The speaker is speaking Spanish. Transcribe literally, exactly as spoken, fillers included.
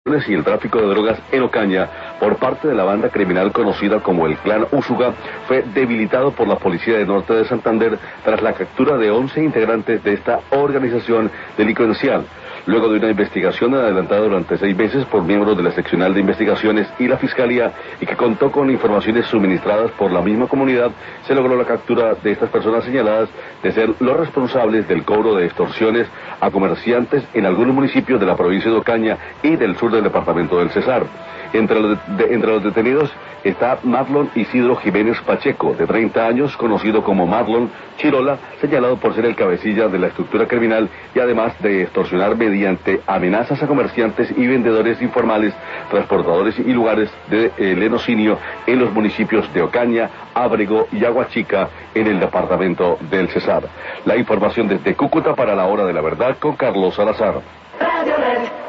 y el tráfico de drogas en Ocaña por parte de la banda criminal conocida como el Clan Úsuga fue debilitado por la Policía del Norte de Santander tras la captura de once integrantes de esta organización delincuencial. Luego de una investigación adelantada durante seis meses por miembros de la Seccional de Investigaciones y la Fiscalía y que contó con informaciones suministradas por la misma comunidad, se logró la captura de estas personas señaladas de ser los responsables del cobro de extorsiones a comerciantes en algunos municipios de la provincia de Ocaña y del sur del departamento del Cesar. Entre los, de, entre los detenidos está Marlon Isidro Jiménez Pacheco, de treinta años, conocido como Marlon Chirola, señalado por ser el cabecilla de la estructura criminal y además de extorsionar mediante amenazas a comerciantes y vendedores informales, transportadores y lugares de eh, lenocinio en los municipios de Ocaña, Ábrego y Aguachica en el departamento del Cesar. La información desde Cúcuta para la Hora de la Verdad con Carlos Salazar.